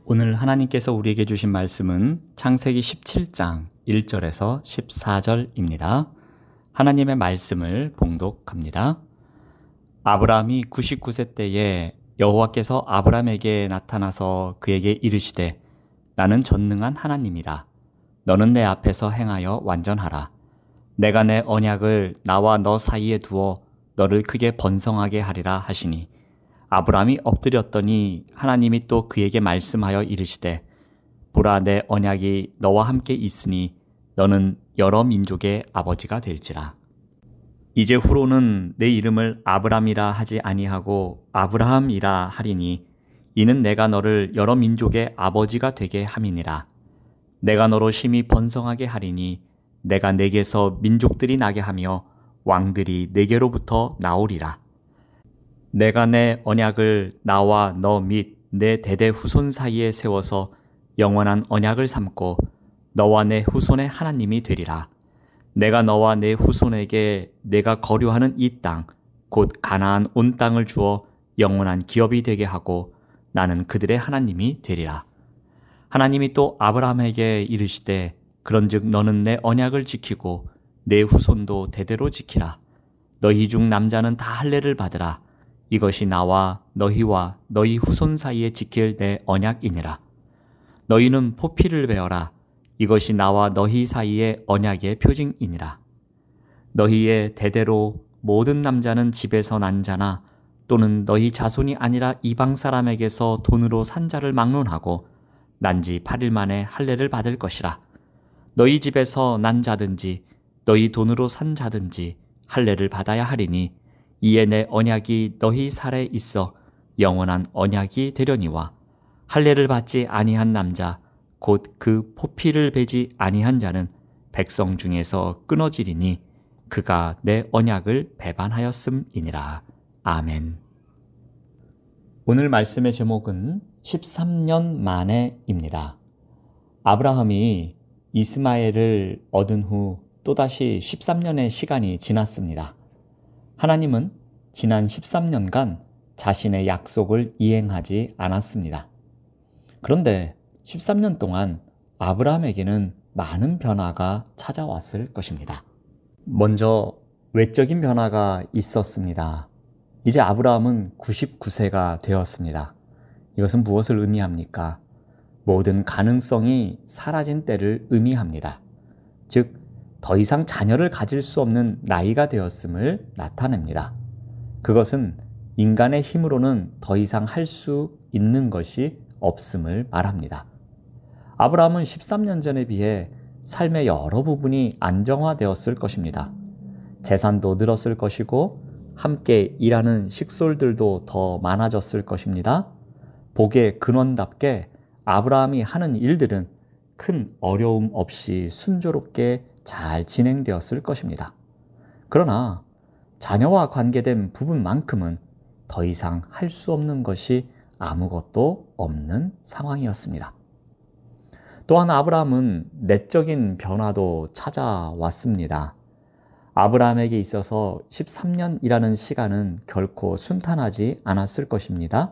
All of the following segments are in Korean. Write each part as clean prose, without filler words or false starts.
오늘 하나님께서 우리에게 주신 말씀은 창세기 17장 1절에서 14절입니다. 하나님의 말씀을 봉독합니다. 아브라함이 99세 때에 여호와께서 아브라함에게 나타나서 그에게 이르시되 나는 전능한 하나님이라. 너는 내 앞에서 행하여 완전하라. 내가 내 언약을 나와 너 사이에 두어 너를 크게 번성하게 하리라 하시니 아브라함이 엎드렸더니 하나님이 또 그에게 말씀하여 이르시되 보라 내 언약이 너와 함께 있으니 너는 여러 민족의 아버지가 될지라. 이제 후로는 내 이름을 아브람이라 하지 아니하고 아브라함이라 하리니 이는 내가 너를 여러 민족의 아버지가 되게 함이니라. 내가 너로 심히 번성하게 하리니 내가 내게서 민족들이 나게 하며 왕들이 내게로부터 나오리라. 내가 내 언약을 나와 너 및 내 대대 후손 사이에 세워서 영원한 언약을 삼고 너와 내 후손의 하나님이 되리라. 내가 너와 내 후손에게 내가 거류하는 이 땅, 곧 가나안 온 땅을 주어 영원한 기업이 되게 하고 나는 그들의 하나님이 되리라. 하나님이 또 아브라함에게 이르시되 그런즉 너는 내 언약을 지키고 내 후손도 대대로 지키라. 너희 중 남자는 다 할례를 받으라. 이것이 나와 너희와 너희 후손 사이에 지킬 내 언약이니라. 너희는 포피를 베어라. 이것이 나와 너희 사이의 언약의 표징이니라. 너희의 대대로 모든 남자는 집에서 난 자나 또는 너희 자손이 아니라 이방 사람에게서 돈으로 산 자를 막론하고 난 지 8일 만에 할례를 받을 것이라. 너희 집에서 난 자든지 너희 돈으로 산 자든지 할례를 받아야 하리니 이에 내 언약이 너희 살에 있어 영원한 언약이 되려니와 할례를 받지 아니한 남자 곧 그 포피를 베지 아니한 자는 백성 중에서 끊어지리니 그가 내 언약을 배반하였음이니라. 아멘. 오늘 말씀의 제목은 13년 만에입니다. 아브라함이 이스마엘을 얻은 후 또다시 13년의 시간이 지났습니다. 하나님은 지난 13년간 자신의 약속을 이행하지 않았습니다. 그런데 13년 동안 아브라함에게는 많은 변화가 찾아왔을 것입니다. 먼저 외적인 변화가 있었습니다. 이제 아브라함은 99세가 되었습니다. 이것은 무엇을 의미합니까? 모든 가능성이 사라진 때를 의미합니다. 즉, 더 이상 자녀를 가질 수 없는 나이가 되었음을 나타냅니다. 그것은 인간의 힘으로는 더 이상 할 수 있는 것이 없음을 말합니다. 아브라함은 13년 전에 비해 삶의 여러 부분이 안정화되었을 것입니다. 재산도 늘었을 것이고 함께 일하는 식솔들도 더 많아졌을 것입니다. 복의 근원답게 아브라함이 하는 일들은 큰 어려움 없이 순조롭게 잘 진행되었을 것입니다. 그러나 자녀와 관계된 부분만큼은 더 이상 할 수 없는 것이 아무것도 없는 상황이었습니다. 또한 아브라함은 내적인 변화도 찾아왔습니다. 아브라함에게 있어서 13년이라는 시간은 결코 순탄하지 않았을 것입니다.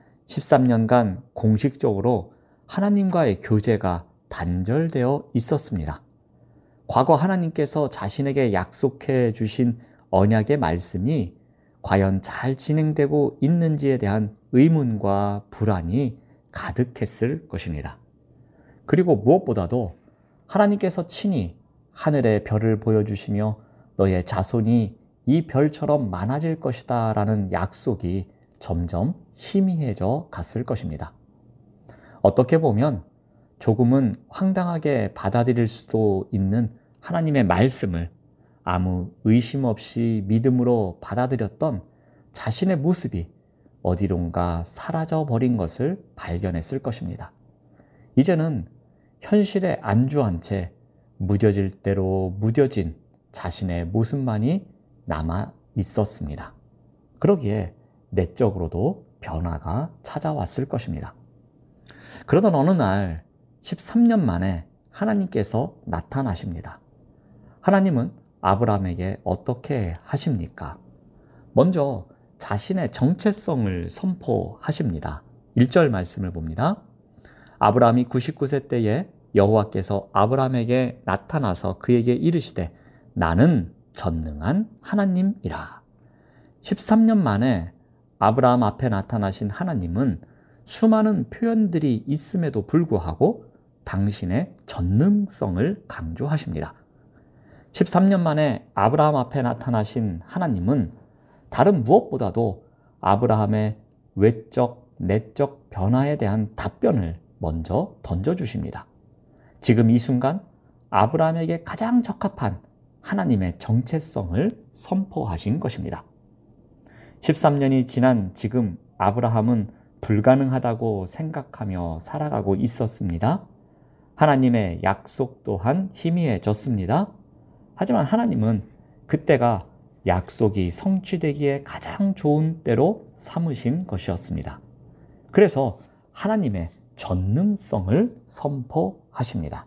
13년간 공식적으로 하나님과의 교제가 단절되어 있었습니다. 과거 하나님께서 자신에게 약속해 주신 언약의 말씀이 과연 잘 진행되고 있는지에 대한 의문과 불안이 가득했을 것입니다. 그리고 무엇보다도 하나님께서 친히 하늘의 별을 보여주시며 너의 자손이 이 별처럼 많아질 것이다 라는 약속이 점점 희미해져 갔을 것입니다. 어떻게 보면 조금은 황당하게 받아들일 수도 있는 하나님의 말씀을 아무 의심 없이 믿음으로 받아들였던 자신의 모습이 어디론가 사라져버린 것을 발견했을 것입니다. 이제는 현실에 안주한 채 무뎌질 대로 무뎌진 자신의 모습만이 남아 있었습니다. 그러기에 내적으로도 변화가 찾아왔을 것입니다. 그러던 어느 날 13년 만에 하나님께서 나타나십니다. 하나님은 아브라함에게 어떻게 하십니까? 먼저 자신의 정체성을 선포하십니다. 1절 말씀을 봅니다. 아브라함이 99세 때에 여호와께서 아브라함에게 나타나서 그에게 이르시되 나는 전능한 하나님이라. 13년 만에 아브라함 앞에 나타나신 하나님은 수많은 표현들이 있음에도 불구하고 당신의 전능성을 강조하십니다. 13년 만에 아브라함 앞에 나타나신 하나님은 다른 무엇보다도 아브라함의 외적, 내적 변화에 대한 답변을 먼저 던져주십니다. 지금 이 순간 아브라함에게 가장 적합한 하나님의 정체성을 선포하신 것입니다. 13년이 지난 지금 아브라함은 불가능하다고 생각하며 살아가고 있었습니다. 하나님의 약속 또한 희미해졌습니다. 하지만 하나님은 그때가 약속이 성취되기에 가장 좋은 때로 삼으신 것이었습니다. 그래서 하나님의 전능성을 선포하십니다.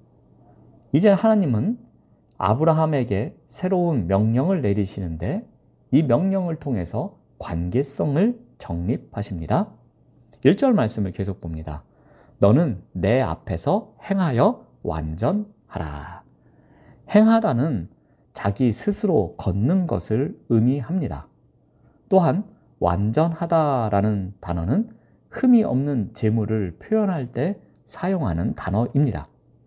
이제 하나님은 아브라함에게 새로운 명령을 내리시는데 이 명령을 통해서 관계성을 정립하십니다. 1절 말씀을 계속 봅니다. 너는 내 앞에서 행하여 완전하라. 행하다는 자기 스스로 걷는 것을 의미합니다. 또한 완전하다라는 단어는 흠이 없는 재물을 표현할 때 사용하는 단어입니다.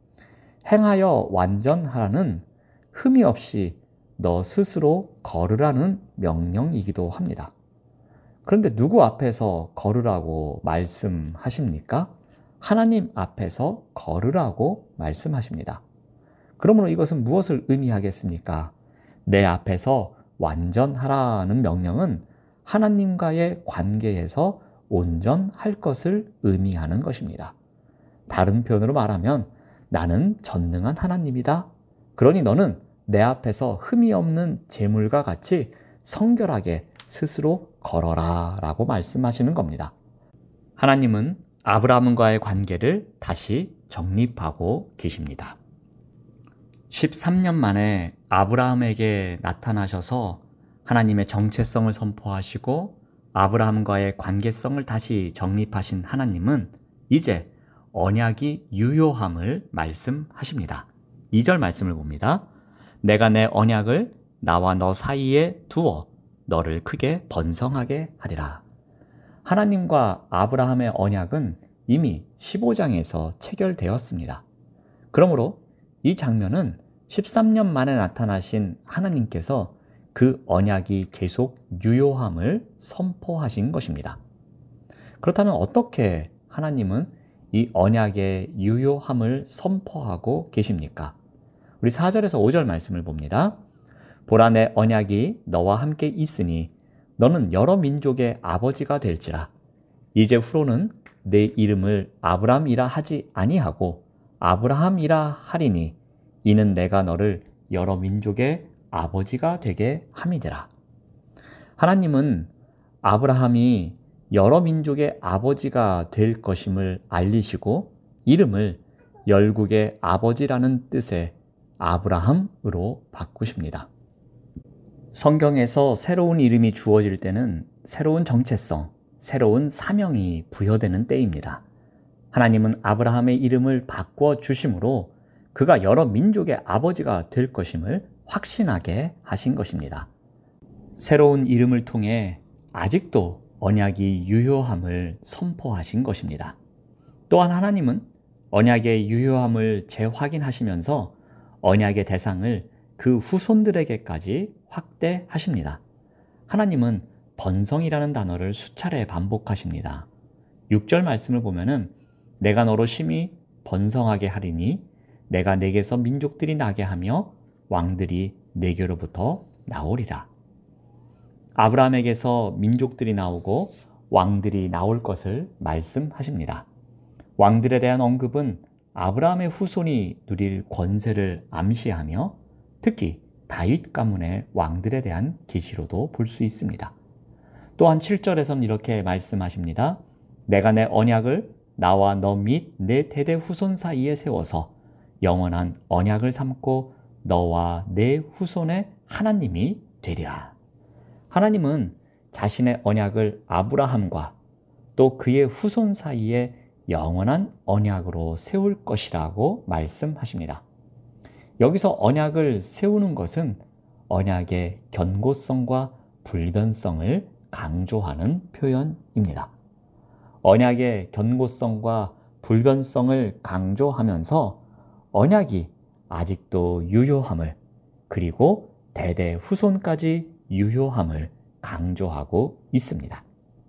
행하여 완전하라는 흠이 없이 너 스스로 걸으라는 명령이기도 합니다. 그런데 누구 앞에서 걸으라고 말씀하십니까? 하나님 앞에서 걸으라고 말씀하십니다. 그러므로 이것은 무엇을 의미하겠습니까? 내 앞에서 완전하라는 명령은 하나님과의 관계에서 온전할 것을 의미하는 것입니다. 다른 표현으로 말하면 나는 전능한 하나님이다. 그러니 너는 내 앞에서 흠이 없는 재물과 같이 성결하게 스스로 걸어라 라고 말씀하시는 겁니다. 하나님은 아브라함과의 관계를 다시 정립하고 계십니다. 13년 만에 아브라함에게 나타나셔서 하나님의 정체성을 선포하시고 아브라함과의 관계성을 다시 정립하신 하나님은 이제 언약이 유효함을 말씀하십니다. 2절 말씀을 봅니다. 내가 내 언약을 나와 너 사이에 두어 너를 크게 번성하게 하리라. 하나님과 아브라함의 언약은 이미 15장에서 체결되었습니다. 그러므로 이 장면은 13년 만에 나타나신 하나님께서 그 언약이 계속 유효함을 선포하신 것입니다. 그렇다면 어떻게 하나님은 이 언약의 유효함을 선포하고 계십니까? 우리 4절에서 5절 말씀을 봅니다. 보라 내 언약이 너와 함께 있으니 너는 여러 민족의 아버지가 될지라. 이제 후로는 내 이름을 아브람이라 하지 아니하고 아브라함이라 하리니 이는 내가 너를 여러 민족의 아버지가 되게 함이니라. 하나님은 아브라함이 여러 민족의 아버지가 될 것임을 알리시고 이름을 열국의 아버지라는 뜻의 아브라함으로 바꾸십니다. 성경에서 새로운 이름이 주어질 때는 새로운 정체성, 새로운 사명이 부여되는 때입니다. 하나님은 아브라함의 이름을 바꿔 주심으로 그가 여러 민족의 아버지가 될 것임을 확신하게 하신 것입니다. 새로운 이름을 통해 아직도 언약이 유효함을 선포하신 것입니다. 또한 하나님은 언약의 유효함을 재확인하시면서 언약의 대상을 그 후손들에게까지 확대하십니다. 하나님은 번성이라는 단어를 수차례 반복하십니다. 6절 말씀을 보면은 내가 너로 심히 번성하게 하리니 내가 내게서 민족들이 나게 하며 왕들이 내게로부터 나오리라. 아브라함에게서 민족들이 나오고 왕들이 나올 것을 말씀하십니다. 왕들에 대한 언급은 아브라함의 후손이 누릴 권세를 암시하며 특히 다윗 가문의 왕들에 대한 계시로도 볼 수 있습니다. 또한 7절에서는 이렇게 말씀하십니다. 내가 내 언약을 나와 너 및 내 대대 후손 사이에 세워서 영원한 언약을 삼고 너와 내 후손의 하나님이 되리라. 하나님은 자신의 언약을 아브라함과 또 그의 후손 사이에 영원한 언약으로 세울 것이라고 말씀하십니다. 여기서 언약을 세우는 것은 언약의 견고성과 불변성을 강조하는 표현입니다. 언약의 견고성과 불변성을 강조하면서 언약이 아직도 유효함을, 그리고 대대 후손까지 유효함을 강조하고 있습니다.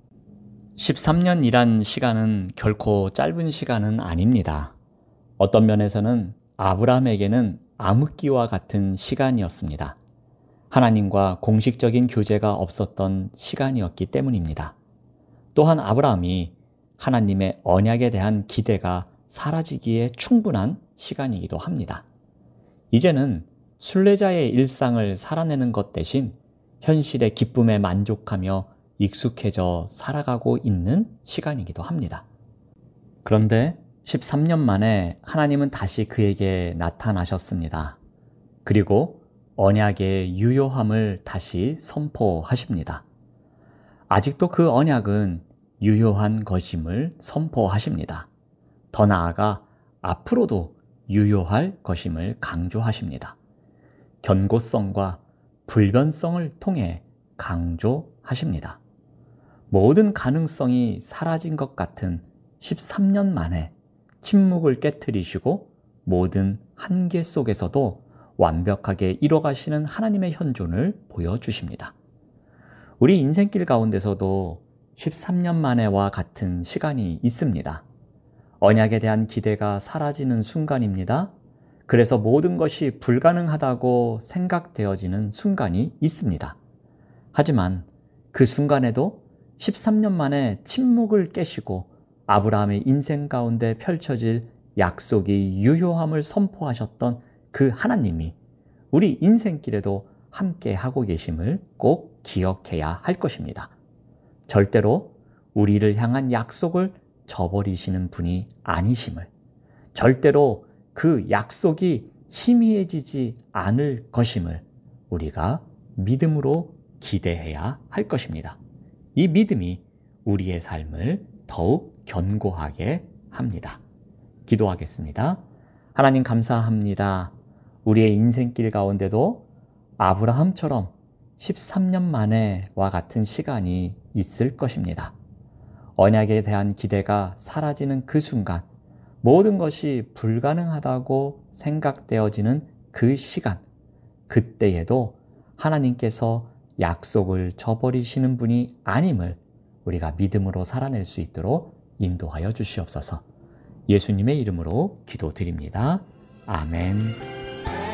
13년이란 시간은 결코 짧은 시간은 아닙니다. 어떤 면에서는 아브라함에게는 암흑기와 같은 시간이었습니다. 하나님과 공식적인 교제가 없었던 시간이었기 때문입니다. 또한 아브라함이 하나님의 언약에 대한 기대가 사라지기에 충분한 시간이기도 합니다. 이제는 순례자의 일상을 살아내는 것 대신 현실의 기쁨에 만족하며 익숙해져 살아가고 있는 시간이기도 합니다. 그런데 13년 만에 하나님은 다시 그에게 나타나셨습니다. 그리고 언약의 유효함을 다시 선포하십니다. 아직도 그 언약은 유효한 것임을 선포하십니다. 더 나아가 앞으로도 유효할 것임을 강조하십니다. 견고성과 불변성을 통해 강조하십니다. 모든 가능성이 사라진 것 같은 13년 만에 침묵을 깨트리시고 모든 한계 속에서도 완벽하게 이뤄가시는 하나님의 현존을 보여주십니다. 우리 인생길 가운데서도 13년 만에와 같은 시간이 있습니다. 언약에 대한 기대가 사라지는 순간입니다. 그래서 모든 것이 불가능하다고 생각되어지는 순간이 있습니다. 하지만 그 순간에도 13년 만에 침묵을 깨시고 아브라함의 인생 가운데 펼쳐질 약속이 유효함을 선포하셨던 그 하나님이 우리 인생길에도 함께 하고 계심을 꼭 기억해야 할 것입니다. 절대로 우리를 향한 약속을 저버리시는 분이 아니심을, 절대로 그 약속이 희미해지지 않을 것임을 우리가 믿음으로 기대해야 할 것입니다. 이 믿음이 우리의 삶을 더욱 견고하게 합니다. 기도하겠습니다. 하나님 감사합니다. 우리의 인생길 가운데도 아브라함처럼 13년 만에와 같은 시간이 있을 것입니다. 언약에 대한 기대가 사라지는 그 순간, 모든 것이 불가능하다고 생각되어지는 그 시간, 그때에도 하나님께서 약속을 저버리시는 분이 아님을 우리가 믿음으로 살아낼 수 있도록 인도하여 주시옵소서. 예수님의 이름으로 기도드립니다. 아멘.